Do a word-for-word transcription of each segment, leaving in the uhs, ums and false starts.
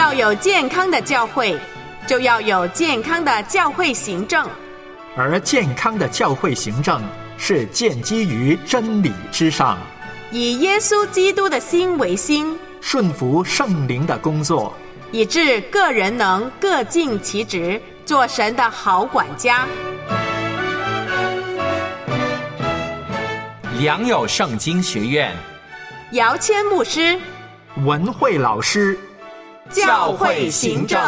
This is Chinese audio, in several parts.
要有健康的教会，就要有健康的教会行政。 而健康的教会行政是建基于真理之上， 以耶稣基督的心为心， 顺服圣灵的工作， 以致个人能各尽其职，做神的好管家。 良友圣经学院， 姚谦牧师， 文慧老师， 教会行政。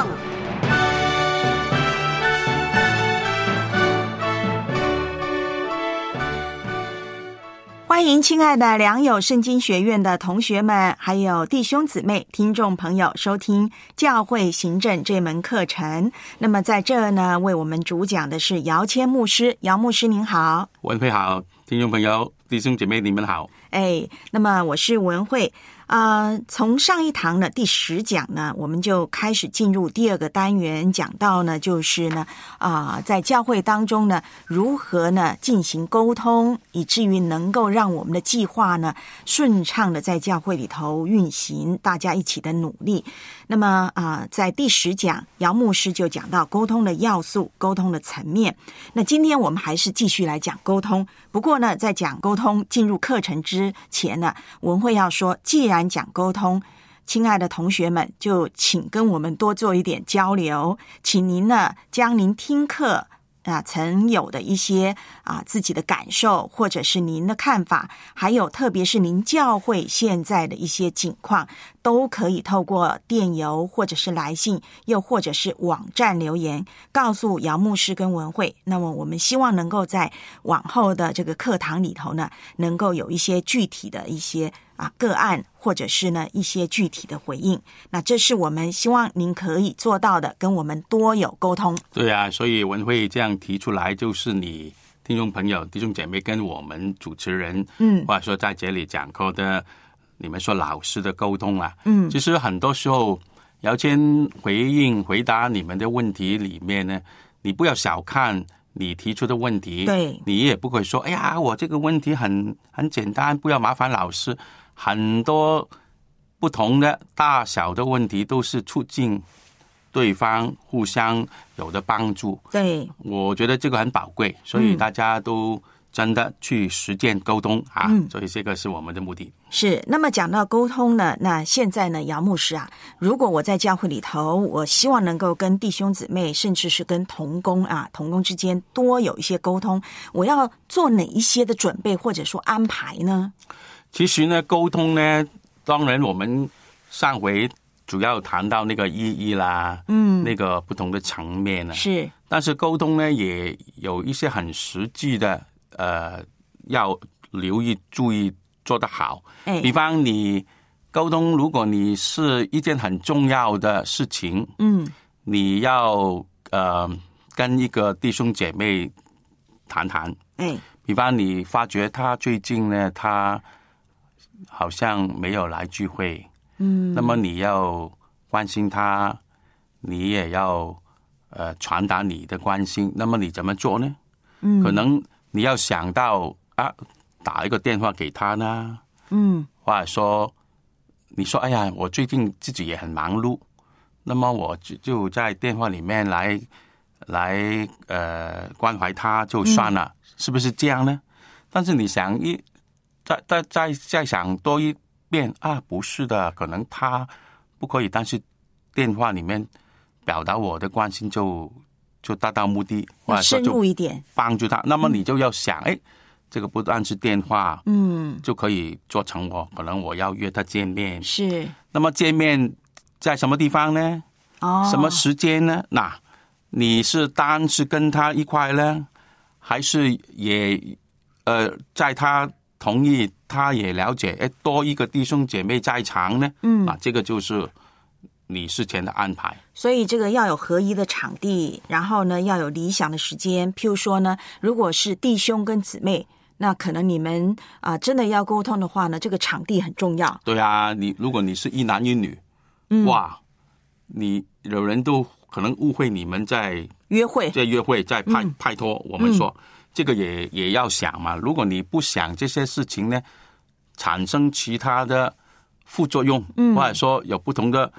欢迎亲爱的良友圣经学院的同学们，还有弟兄姊妹、听众朋友收听教会行政这门课程。那么在这呢，为我们主讲的是姚谦牧师。姚牧师您好。 文慧好，听众朋友、弟兄姐妹你们好。 哎，那么我是文慧。呃，从上一堂的第十讲呢，我们就开始进入第二个单元，讲到呢，就是呢，啊、呃，在教会当中呢，如何呢进行沟通，以至于能够让我们的计划呢顺畅的在教会里头运行，大家一起的努力。那么啊、呃，在第十讲，姚牧师就讲到沟通的要素、沟通的层面。那今天我们还是继续来讲沟通。不过呢，在讲沟通进入课程之前呢，文慧要说，既然讲沟通，亲爱的同学们，就请跟我们多做一点交流，请您呢将您听课啊曾有的一些啊自己的感受，或者是您的看法，还有特别是您教会现在的一些景况，都可以透过电邮或者是来信，又或者是网站留言告诉姚牧师跟文慧。那么我们希望能够在往后的这个课堂里头呢，能够有一些具体的一些啊个案，或者是呢一些具体的回应。那这是我们希望您可以做到的，跟我们多有沟通。 对啊，所以文慧这样提出来，就是你听众朋友、弟兄姐妹跟我们主持人，嗯，或者说在这里讲课的，你们说老师的沟通啊，嗯，其实很多时候姚谦回应回答你们的问题里面呢，你不要小看你提出的问题， 对， 你也不会说，哎呀，我这个问题很很简单，不要麻烦老师。很多不同的大小的问题都是促进对方互相有的帮助。 对， 我觉得这个很宝贵，所以大家都真的去实践沟通啊，嗯，所以这个是我们的目的。 是，那么讲到沟通呢，那现在呢，姚牧师啊，如果我在教会里头，我希望能够跟弟兄姊妹，甚至是跟同工啊，同工之间多有一些沟通，我要做哪一些的准备或者说安排呢？ 其实呢，沟通呢，当然我们上回主要谈到那个意义啦，嗯，那个不同的层面呢， 是。 但是沟通呢，也有一些很实际的，呃，要留意、注意做得好。哎，比方你沟通，如果你是一件很重要的事情，嗯，你要呃跟一个弟兄姐妹谈谈，哎，比方你发觉他最近呢，他好像没有来聚会，嗯，那么你要关心他，你也要呃传达你的关心，那么你怎么做呢？嗯，可能你要想到啊，打一个电话给他呢，嗯，或者说你说哎呀，我最近自己也很忙碌，那么我就就在电话里面来来呃关怀他就算了，嗯，是不是这样呢？但是你想一再再再再想多一遍啊，不是的，可能他不可以，但是电话里面表达我的关心就就达到目的，或者说深入一点帮助他。那么你就要想，哎，嗯，这个不单是电话，嗯，就可以做成我可能我要约他见面， 是。 那么见面在什么地方呢？哦，什么时间呢？那你是单是跟他一块呢，还是也呃在他同意，他也了解，哎，多一个弟兄姐妹在场呢，嗯，啊，这个就是你事前的安排。 所以这个要有合一的场地，然后呢要有理想的时间。譬如说呢，如果是弟兄跟姊妹，那可能你们啊、呃、真的要沟通的话呢，这个场地很重要。 对啊，你如果你是一男一女，嗯，哇，你有人都可能误会你们在约会， 在约会，在拍、嗯、拍拖。我们说。嗯，这个也也要想嘛，如果你不想这些事情呢，产生其他的副作用，嗯，或者说有不同的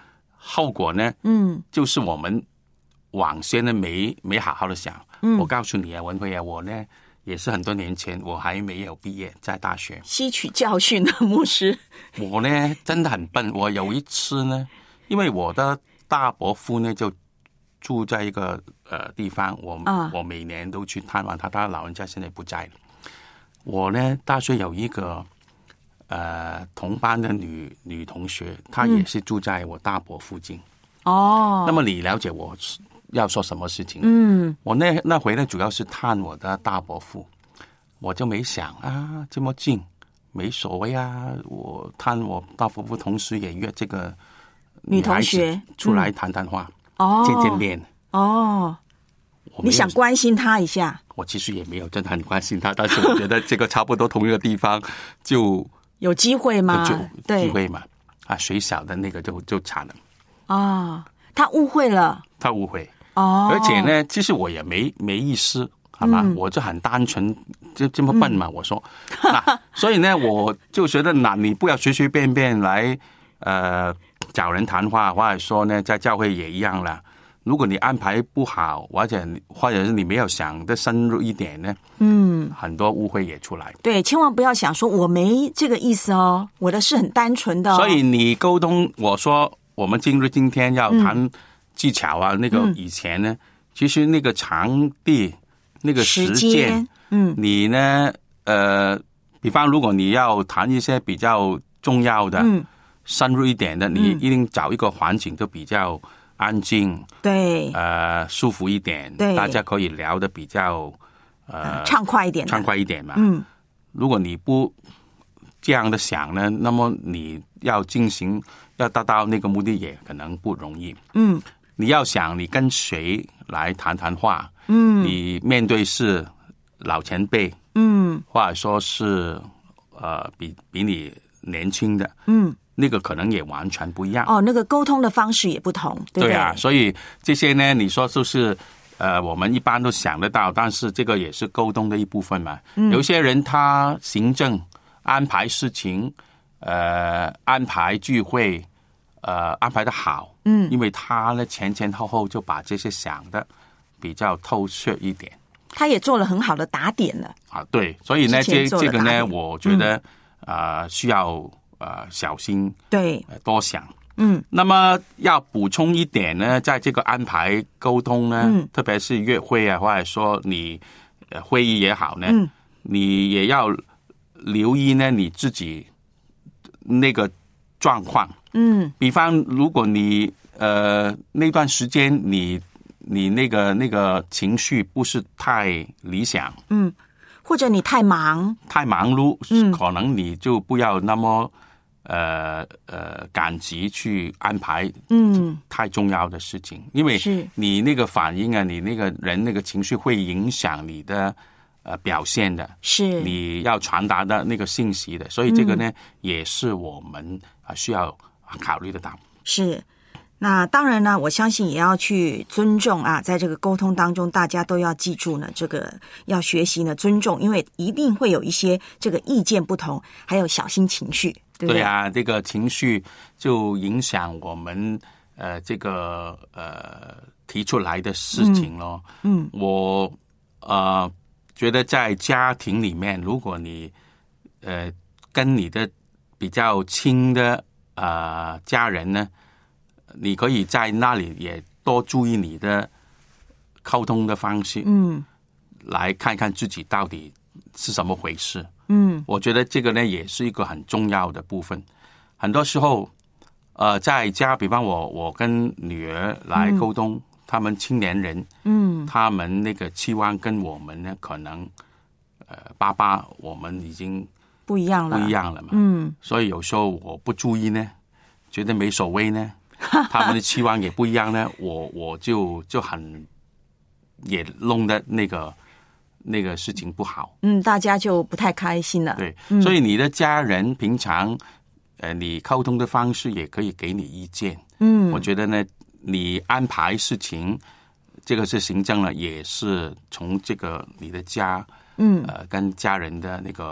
后果呢， 嗯， 就是我们往先呢没没好好的想。 嗯， 我告诉你啊，文慧啊，我呢也是很多年前，我还没有毕业，在大学吸取教训的牧师。 我呢真的很笨，我有一次呢，因为我的大伯父呢就住在一个呃地方，我、啊、我每年都去探望他，他老人家现在不在了。我呢大学有一个呃同班的女女同学，她也是住在我大伯附近。 哦、嗯， 那么你了解我要说什么事情？ 嗯， 我那那回呢主要是探我的大伯父，我就没想啊这么近没所谓啊，我探我大伯父，同时也约这个女同学出来谈谈话。 哦， 见见面哦，你想关心他一下？ 我其实也没有真的很关心他，但是我觉得这个差不多同一个地方就有机会吗？ 就机会嘛，啊，水小的那个就就惨了。 哦，他误会了， 他误会哦， 而且呢，其实我也没没意思，好吗？嗯、我就很单纯，就这么笨嘛。嗯、我说，啊，所以呢，我就觉得，那你不要随随便便来呃。找人谈话，或者说呢，在教会也一样了。如果你安排不好，或者或者是你没有想的深入一点呢，嗯，很多误会也出来。 对，千万不要想说我没这个意思哦，我的是很单纯的、哦。 所以你沟通，我说我们进入今天要谈技巧啊，嗯、那个以前呢，其实那个场地、那个时间，嗯，你呢，呃，比方如果你要谈一些比较重要的，嗯。深入一点的，你一定找一个环境就比较安静， 对， 呃，舒服一点，对，大家可以聊得比较呃畅快一点， 畅快一点嘛。 嗯， 如果你不这样的想呢，那么你要进行要达到那个目的也可能不容易。 嗯， 你要想你跟谁来谈谈话，嗯，你面对是老前辈，嗯，或者说是呃比比你年轻的，嗯。那个可能也完全不一样哦，那个沟通的方式也不同，对不对？ 对啊，所以这些呢，你说就是呃，我们一般都想得到，但是这个也是沟通的一部分嘛。嗯、有些人他行政安排事情，呃，安排聚会，呃，安排的好，嗯，因为他呢前前后后就把这些想的比较透彻一点， 他也做了很好的打点了啊。对，所以呢，这这个呢，我觉得啊、嗯呃，需要。呃，小心， 对、 呃，多想， 嗯。 那么要补充一点呢，在这个安排沟通呢，嗯、特别是约会啊，或者说你呃会议也好呢，嗯、你也要留意呢你自己那个状况， 嗯。 比方，如果你呃那段时间你你那个那个情绪不是太理想， 嗯，或者你太忙， 太忙碌，嗯，可能你就不要那么。呃呃，赶急去安排，嗯，太重要的事情，因为你那个反应啊，你那个人那个情绪会影响你的呃表现的， 是你要传达的那个信息的，所以这个呢，嗯、也是我们啊需要考虑得到。 是，那当然呢，我相信也要去尊重啊，在这个沟通当中，大家都要记住呢，这个要学习呢尊重，因为一定会有一些这个意见不同，还有小心情绪。对, 对啊，这个情绪就影响我们呃这个呃提出来的事情咯。 嗯， 嗯我呃觉得在家庭里面，如果你呃跟你的比较亲的呃家人呢，你可以在那里也多注意你的沟通的方式， 嗯， 来看看自己到底是怎么回事。 嗯， 我觉得这个呢也是一个很重要的部分。很多时候，呃，在家，比方我我跟女儿来沟通，嗯、他们青年人， 嗯， 他们那个期望跟我们呢，可能，呃，爸爸我们已经不一样了， 不一样了嘛。 嗯， 所以有时候我不注意呢，觉得没所谓呢，他们的期望也不一样呢，我我就就很也弄得那个。那个事情不好， 嗯，大家就不太开心了。 对， 嗯、 所以你的家人平常，呃，你沟通的方式也可以给你意见。 嗯， 我觉得呢，你安排事情，这个是行政了，也是从这个你的家， 嗯， 呃，跟家人的那个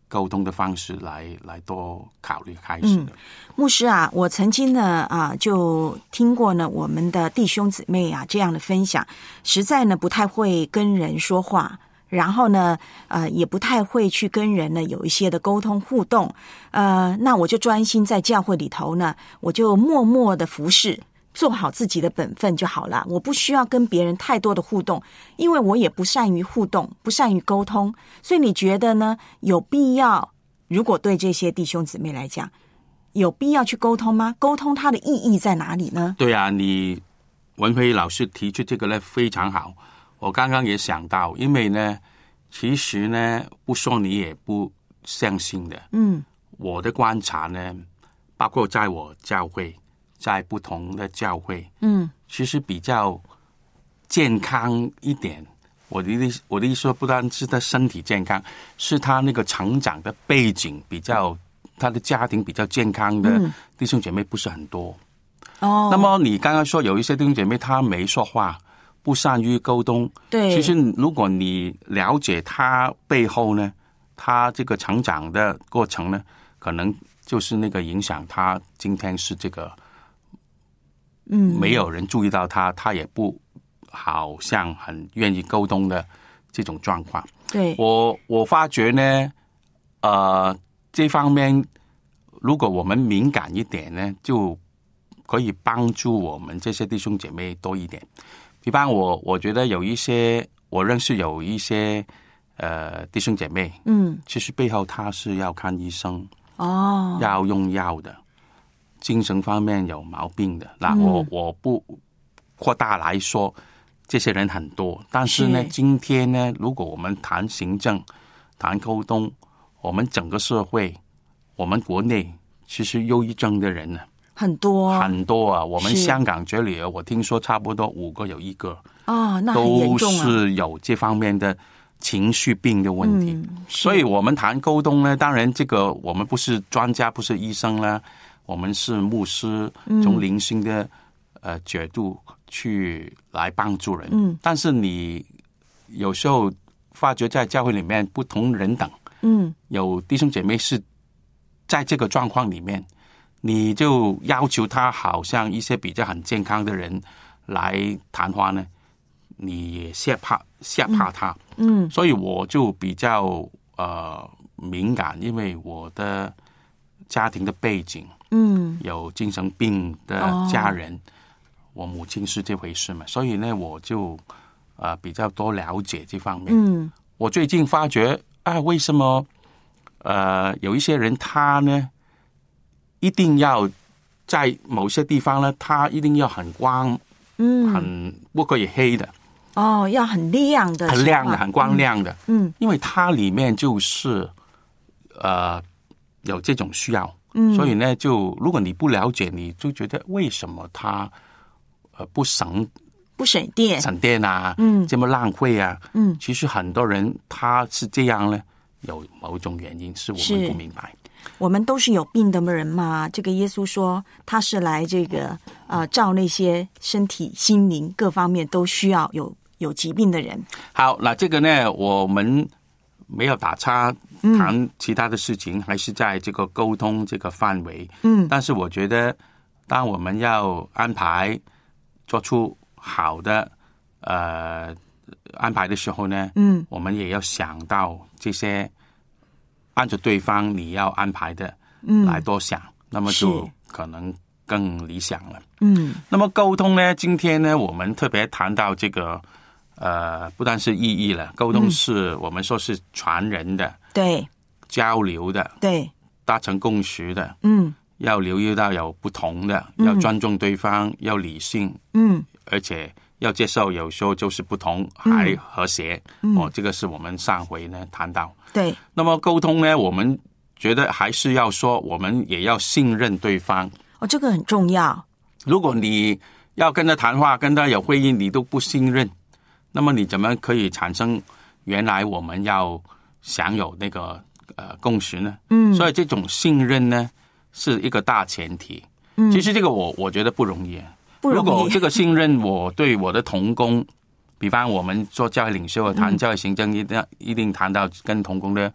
沟通的方式来来多考虑开始的。 嗯，牧师啊，我曾经呢啊就听过呢我们的弟兄姊妹啊这样的分享，实在呢不太会跟人说话。然后呢，呃，也不太会去跟人呢有一些的沟通互动，呃，那我就专心在教会里头呢，我就默默的服侍，做好自己的本分就好了。我不需要跟别人太多的互动，因为我也不善于互动，不善于沟通。所以你觉得呢？有必要？如果对这些弟兄姊妹来讲，有必要去沟通吗？沟通它的意义在哪里呢？ 对啊，你文辉老师提出这个呢非常好。我刚刚也想到，因为呢，其实呢，不说你也不相信的。嗯，我的观察呢，包括在我教会，在不同的教会，嗯，其实比较健康一点。我的意我的意思说，不单是他身体健康，是他那个成长的背景比较，他的家庭比较健康的弟兄姐妹不是很多。哦，那么你刚刚说有一些弟兄姐妹他没说话。不善于沟通， 对， 其实如果你了解他背后呢，他这个成长的过程呢，可能就是那个影响他今天是这个，嗯，没有人注意到他，他也不好像很愿意沟通的这种状况。 对， 我我发觉呢，呃，这方面如果我们敏感一点呢，就可以帮助我们这些弟兄姐妹多一点。比方我我觉得有一些我认识有一些呃弟兄姐妹，嗯，其实背后他是要看医生哦，要用药的，精神方面有毛病的。那、嗯、我我不扩大来说，这些人很多，但是呢，是今天呢，如果我们谈行政、谈沟通，我们整个社会，我们国内其实忧郁症的人呢。 很多很多啊！我们香港这里，我听说差不多五个有一个哦，那很严重啊， 都是有这方面的情绪病的问题。嗯、所以我们谈沟通呢，当然这个我们不是专家，不是医生啦，我们是牧师，从灵性的、嗯、呃角度去来帮助人。嗯，但是你有时候发觉在教会里面不同人等，嗯，有弟兄姐妹是在这个状况里面。你就要求他好像一些比较很健康的人来谈话呢，你也吓怕吓怕他，嗯，嗯所以我就比较呃敏感，因为我的家庭的背景，嗯，有精神病的家人，哦、我母亲是这回事嘛，所以呢，我就呃比较多了解这方面。嗯，我最近发觉啊，为什么呃有一些人他呢？一定要在某些地方呢，它一定要很光，嗯，很不可以黑的。 哦，要很亮的， 很亮的，很光亮的。嗯，因为它里面就是呃有这种需要，嗯，所以呢，就如果你不了解，你就觉得为什么它呃不省不省电， 省电啊，嗯，这么浪费啊，嗯，其实很多人他是这样呢，有某种原因是我们不明白。 我们都是有病的人嘛，这个耶稣说他是来这个呃照那些身体心灵各方面都需要有有疾病的人。 好，那这个呢我们没有打岔谈其他的事情，嗯、还是在这个沟通这个范围。嗯，但是我觉得当我们要安排做出好的呃安排的时候呢，嗯，我们也要想到这些按照对方你要安排的来多想，嗯、那么就可能更理想了。嗯，那么沟通呢，今天呢我们特别谈到这个呃不但是意义了，沟通是、嗯、我们说是传人的， 对， 交流的， 对， 达成共识的，嗯，要留意到有不同的，嗯、要尊重对方，要理性，嗯，而且要接受有时候就是不同还和谐，嗯、哦，这个是我们上回呢谈到。 对， 那么沟通呢，我们觉得还是要说，我们也要信任对方。 哦，这个很重要。 如果你要跟他谈话，跟他有会议，你都不信任，那么你怎么可以产生原来我们要享有那个呃共识呢？嗯，所以这种信任呢是一个大前提。嗯，其实这个我我觉得不容易。 不容易。 如果这个信任，我对我的同工，比方我们做教会领袖谈教会行政，一定一定谈到跟同工的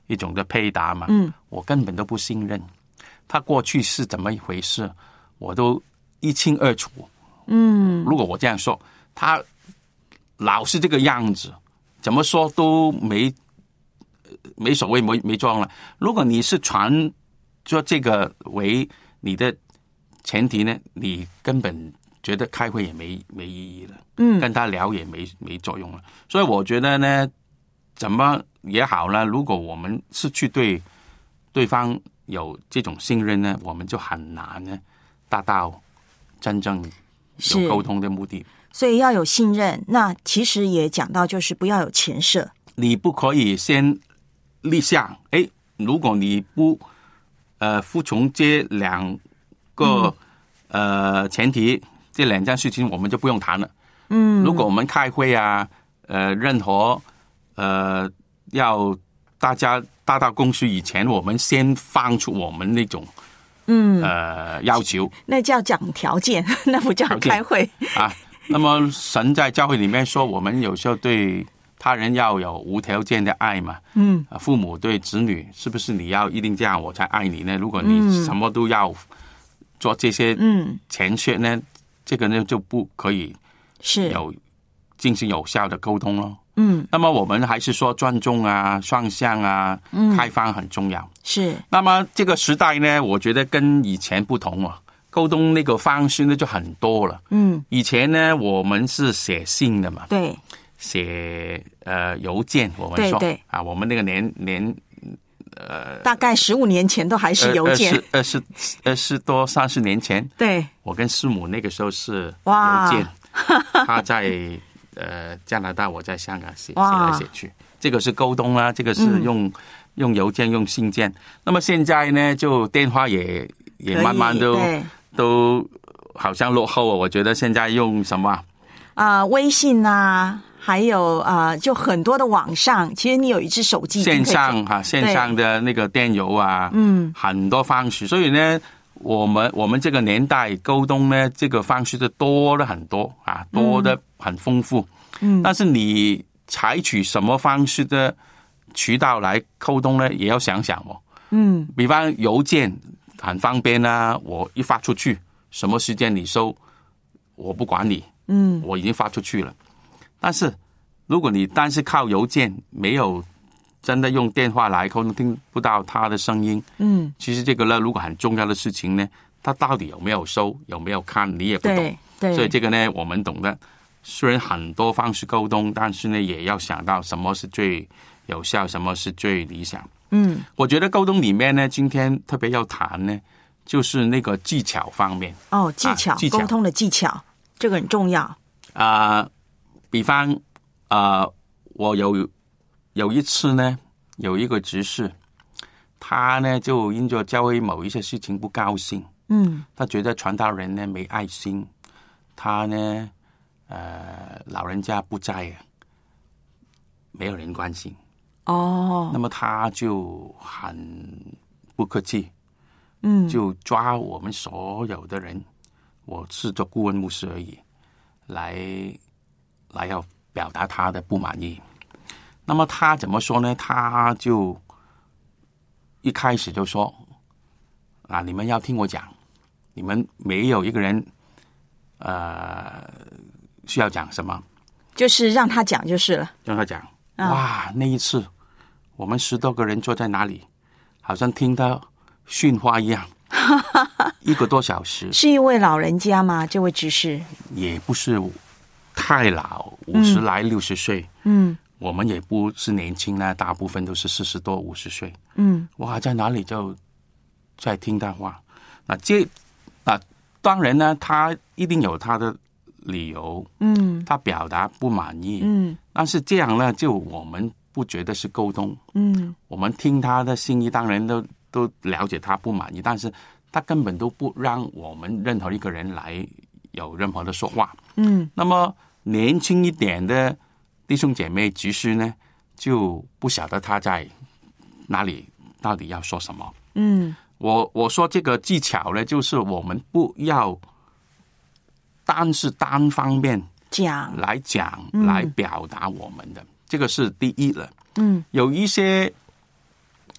一种的配搭嘛， 嗯， 我根本都不信任他过去是怎么一回事，我都一清二楚。 嗯， 如果我这样说，他老是这个样子，怎么说都没没所谓，没没装了。如果你是传说这个为你的前提呢，你根本觉得开会也没没意义了， 嗯， 跟他聊也没没作用了。所以我觉得呢，怎么也好呢，如果我们失去对对方有这种信任呢，我们就很难呢达到真正有沟通的目的。 所以要有信任，那其实也讲到就是不要有前设， 你不可以先立项，哎，如果你不呃服从这两个、嗯、呃前提，这两件事情我们就不用谈了。 嗯， 如果我们开会啊，呃，任何呃要大家达到共识以前，我们先放出我们那种嗯呃要求， 那叫讲条件，那不叫开会啊。那么神在教会里面说，我们有时候对他人要有无条件的爱嘛。 嗯， 父母对子女是不是你要一定这样我才爱你呢？如果你什么都要做这些前设呢，嗯、这个呢就不可以是有进行有效的沟通咯。 嗯， 那么我们还是说尊重啊、双向啊、嗯、开放很重要。 是。 那么这个时代呢，我觉得跟以前不同啊。沟通那个方式呢就很多了。 嗯， 以前呢我们是写信的嘛， 对， 写呃邮件，我们说对对啊，我们那个年年呃， 大概十五年前都还是邮件， 二十二十多三十年前， 对， 我跟师母那个时候是哇邮件，他在呃加拿大，我在香港写写来写去，这个是沟通啦，这个是用、嗯、用邮件用信件。那么现在呢，就电话也也慢慢都。都好像落后，我觉得现在用什么啊、呃，微信啊，还有啊、呃，就很多的网上，其实你有一只手机线上哈、啊，线上的那个电邮啊，嗯，很多方式。所以呢，我们我们这个年代沟通呢，这个方式就多了很多啊，多的很丰富。嗯，但是你采取什么方式的渠道来沟通呢，也要想想哦。嗯，比方邮件。很方便啊！我一发出去，什么时间你收，我不管你。嗯，我已经发出去了。但是，如果你单是靠邮件，没有真的用电话来沟通，听不到他的声音。嗯，其实这个呢，如果很重要的事情呢，他到底有没有收，有没有看，你也不懂。 对，对。 所以这个呢，我们懂得，虽然很多方式沟通，但是呢，也要想到什么是最有效，什么是最理想。嗯，我觉得沟通里面呢，今天特别要谈呢，就是那个技巧方面。 哦，技巧，啊、技巧沟通的技巧，这个很重要。 啊、呃，比方啊、呃，我有有一次呢，有一个执事，他呢就因着教会某一些事情不高兴。嗯，他觉得传道人呢没爱心，他呢，呃，老人家不在，没有人关心。哦，那么他就很不客气，嗯，就抓我们所有的人，我是做顾问牧师而已，来来要表达他的不满意。那么他怎么说呢？他就一开始就说：“啊，你们要听我讲，你们没有一个人，呃，需要讲什么， 就是让他讲就是了， 让他讲。嗯、哇，那一次。”我们十多个人坐在那里，好像听到训话一样，一个多小时。 是一位老人家吗？这位执事也不是太老，五十来六十岁。嗯，我们也不是年轻呢，大部分都是四十多五十岁。嗯，哇，在哪里就在听他话？那这啊，当然呢，他一定有他的理由。嗯，他表达不满意。嗯，但是这样呢，就我们。不觉得是沟通，嗯，我们听他的心意，当然都都了解他不满意，但是他根本都不让我们任何一个人来有任何的说话，嗯。那么年轻一点的弟兄姐妹执事呢，就不晓得他在哪里到底要说什么，嗯。我我说这个技巧呢，就是我们不要单是单方面讲来讲、嗯、来表达我们的。这个是第一了。嗯，有一些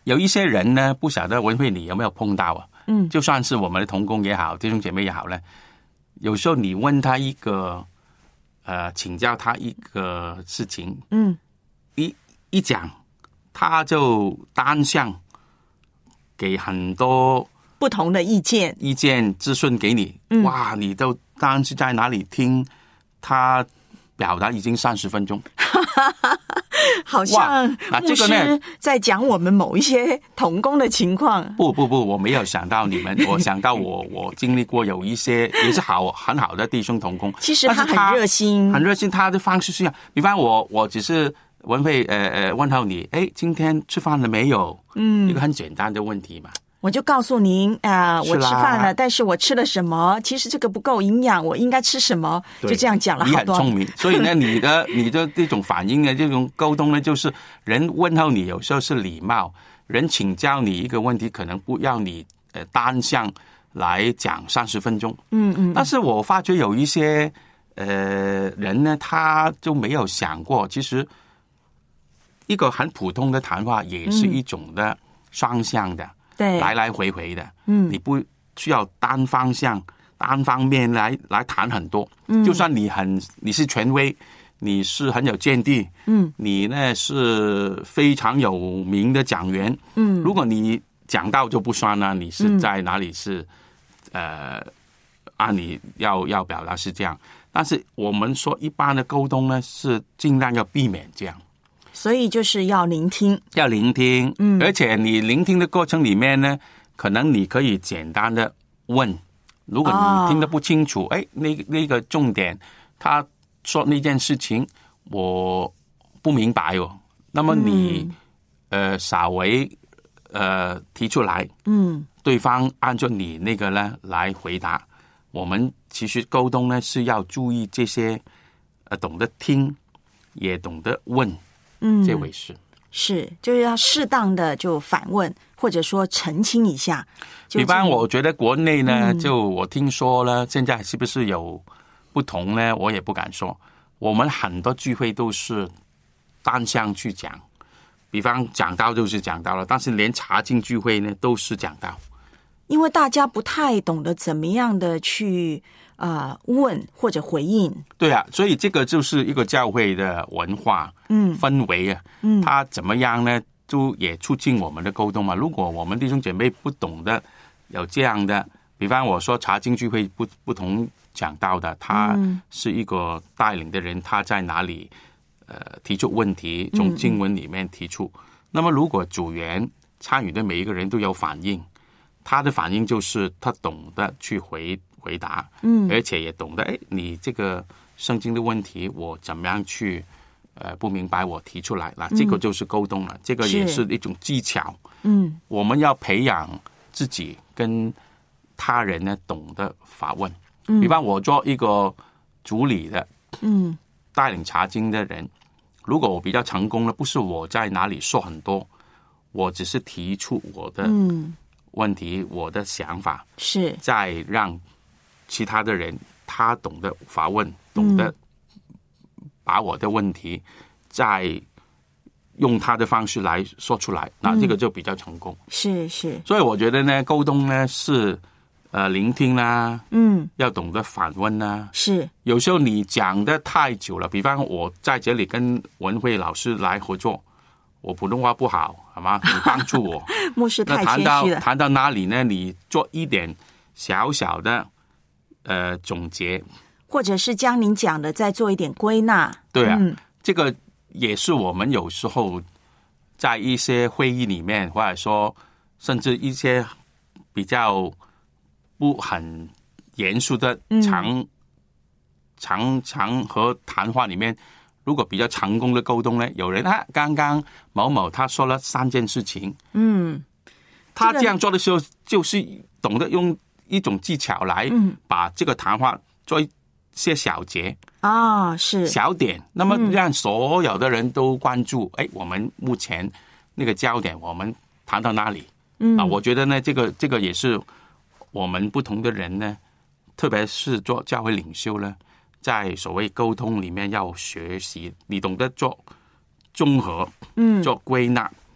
有一些人呢，不晓得文慧你有没有碰到啊？嗯，就算是我们的同工也好，弟兄姐妹也好呢，有时候你问他一个，呃，请教他一个事情，嗯，一一讲，他就单向给很多不同的意见， 意见资讯给你，嗯、哇，你都当时在哪里听他表达已经三十分钟。 好像牧师在讲我们某一些同工的情况。 不不不，我没有想到你们，我想到我我经历过有一些也是好很好的弟兄同工， 其实他很热心， 很热心。他的方式是这样，比方我我只是文慧呃呃问候你，哎，今天吃饭了没有？嗯，一个很简单的问题嘛。 我就告诉您啊、呃，我吃饭了，但是我吃了什么？其实这个不够营养，我应该吃什么？就这样讲了好多。 你很聪明，所以呢，你的你的这种反应呢，这种沟通呢，就是人问候你有时候是礼貌，人请教你一个问题，可能不要你呃单向来讲三十分钟。嗯嗯。但是我发觉有一些呃人呢，他就没有想过，其实一个很普通的谈话也是一种的双向的。嗯对，来来回回的，嗯，你不需要单方向、单方面来来谈很多。嗯，就算你很你是权威，你是很有见地，嗯，你呢是非常有名的讲员，嗯，如果你讲到就不算了，你是在哪里是、嗯、呃，按你要要表达是这样，但是我们说一般的沟通呢，是尽量要避免这样。 所以就是要聆听， 要聆听，嗯，而且你聆听的过程里面呢，可能你可以简单的问，如果你听得不清楚，哎、哦，那那个重点，他说那件事情我不明白哦，那么你、嗯、呃稍微呃提出来，嗯，对方按照你那个呢来回答。我们其实沟通呢是要注意这些，呃，懂得听，也懂得问。嗯，这回事是就是要适当的就反问，或者说澄清一下。 比方，我觉得国内呢，嗯、就我听说了，现在是不是有不同呢？我也不敢说。我们很多聚会都是单向去讲，比方讲到就是讲到了，但是连查经聚会呢都是讲到， 因为大家不太懂得怎么样的去。呃，问或者回应， 对啊，所以这个就是一个教会的文化，嗯，氛围啊，嗯，它怎么样呢？就也促进我们的沟通嘛。如果我们弟兄姐妹不懂得有这样的，比方我说查经聚会不不同讲到的，他是一个带领的人，他在哪里呃提出问题，从经文里面提出。嗯、那么如果组员参与的每一个人都有反应，他的反应就是他懂得去回。回答，嗯，而且也懂得，哎，你这个圣经的问题，我怎么样去，呃，不明白，我提出来，那这个就是沟通了，嗯、这个也是一种技巧，嗯，我们要培养自己跟他人呢懂得法问，嗯，比方我做一个主理的，嗯，带领查经的人，如果我比较成功了，不是我在哪里说很多，我只是提出我的问题，嗯、我的想法， 是再让。其他的人他懂得发问，懂得把我的问题再用他的方式来说出来，那这个就比较成功。 是是， 所以我觉得呢，沟通呢是呃聆听啦，嗯，要懂得反问啦。 是， 有时候你讲的太久了，比方我在这里跟文慧老师来合作，我普通话不好，好吗？你帮助我。 牧师太谦虚了。 那谈到谈到哪里呢？你做一点小小的。呃，总结， 或者是将您讲的再做一点归纳。 对啊，嗯、这个也是我们有时候在一些会议里面，或者说甚至一些比较不很严肃的场、嗯、场场合谈话里面，如果比较成功的沟通呢，有人啊，刚刚某某他说了三件事情，嗯，他这样做的时候，就是懂得用。一种技巧来把这个谈话做一些小节啊、嗯，是小点，那么让所有的人都关注。哎、嗯，我们目前那个焦点，我们谈到哪里？嗯啊，我觉得呢，这个这个也是我们不同的人呢，特别是做教会领袖呢，在所谓沟通里面要学习，你懂得做综合，嗯，做归纳，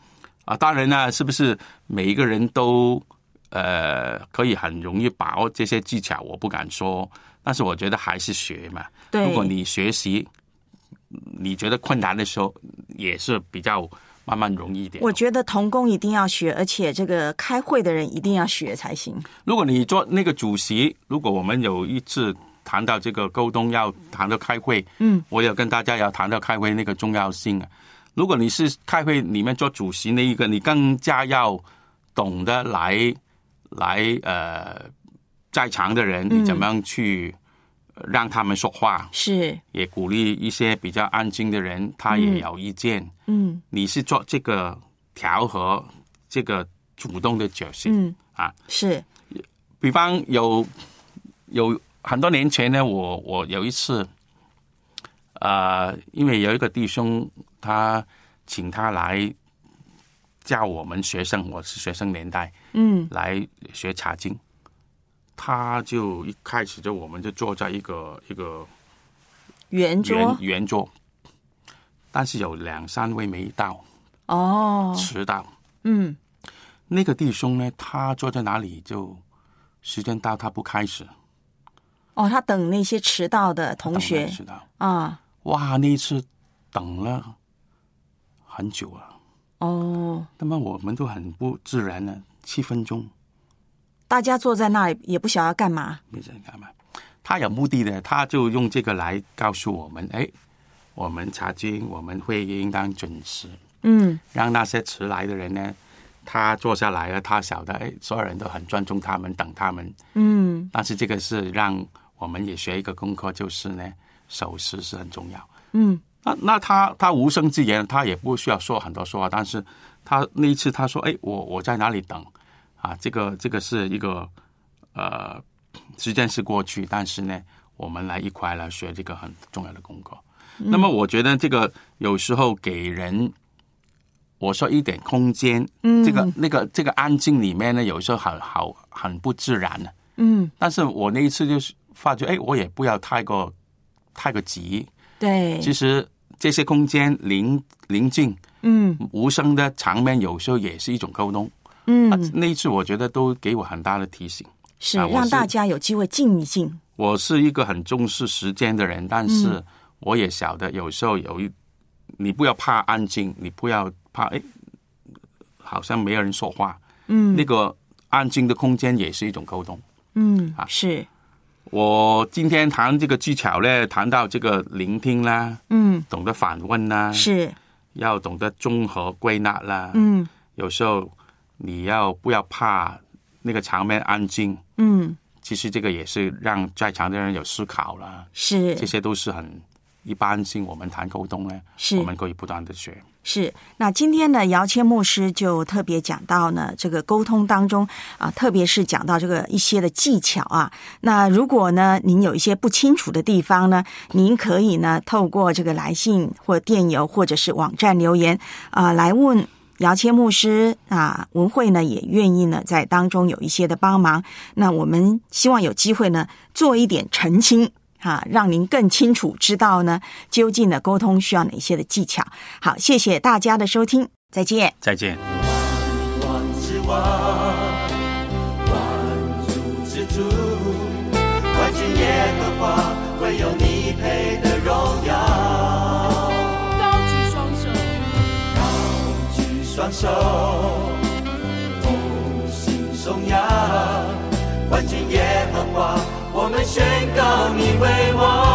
啊，当然呢，是不是每一个人都呃可以很容易把握这些技巧，我不敢说，但是我觉得还是学嘛。 对， 如果你学习你觉得困难的时候，也是比较慢慢容易一点。 我觉得同工一定要学，而且这个开会的人一定要学才行。 如果你做那个主席，如果我们有一次谈到这个沟通，要谈到开会，嗯，我有跟大家要谈到开会那个重要性啊。如果你是开会里面做主席那一个，你更加要懂得来来呃，在场的人你怎么样去让他们说话， 是也鼓励一些比较安静的人，他也有意见。嗯，你是做这个调和，这个主动的角色。嗯啊， 是。 比方有有很多年前呢，我我有一次，呃，因为有一个弟兄，他请他来教我们学生，我是学生年代，嗯，来学查经。他就一开始就我们就坐在一个一个圆桌圆圆桌，但是有两三位没到哦， 迟到。 嗯， 那个弟兄呢，他坐在哪里就时间到他不开始。 哦，他等那些迟到的同学迟到啊， 哇，那一次等了很久啊。 哦， 那么我们都很不自然呢，七分钟。 大家坐在那里也不晓得要干嘛， 没知道干嘛。他有目的的，他就用这个来告诉我们：哎，我们查经，我们会应当准时。嗯，让那些迟来的人呢，他坐下来了，他晓得，哎，所有人都很尊重他们，等他们。嗯，但是这个是让我们也学一个功课，就是呢，守时是很重要。嗯，那那他他无声之言，他也不需要说很多说话，但是他那一次他说：哎，我我在哪里等？啊，这个这个是一个呃，时间是过去，但是呢，我们来一块来学这个很重要的功课。嗯、那么，我觉得这个有时候给人，我说一点空间，嗯，这个那个这个安静里面呢，有时候很好很不自然的，嗯。但是我那一次就是发觉，哎，我也不要太过太过急， 对。 其实这些空间宁宁静，嗯，无声的场面，有时候也是一种沟通。嗯、啊，那一次我觉得都给我很大的提醒， 是、啊、让大家有机会静一静。 我是一个很重视时间的人，但是我也晓得有时候有一，你不要怕安静，你不要怕哎，好像没有人说话。嗯，那个安静的空间也是一种沟通。 嗯，啊，是。 我今天谈这个技巧呢，谈到这个聆听啦，嗯，懂得反问啦， 是， 要懂得综合归纳啦，嗯，有时候。你要不要怕那个场面安静？嗯，其实这个也是让在场的人有思考了。 是， 这些都是很一般性。我们谈沟通呢，是我们可以不断的学。 是，那今天呢，姚谦牧师就特别讲到呢，这个沟通当中啊，特别是讲到这个一些的技巧啊。那如果呢，您有一些不清楚的地方呢，您可以呢，透过这个来信或电邮或者是网站留言啊、呃，来问。姚谦牧师啊，文慧呢也愿意呢在当中有一些的帮忙。那我们希望有机会呢做一点澄清啊，让您更清楚知道呢究竟的沟通需要哪些的技巧。好，谢谢大家的收听，再见， 再见。 万万之万，万主之主，万军耶和华，唯有你配得荣耀。双手同心颂扬，万军耶和华，我们宣告你为王。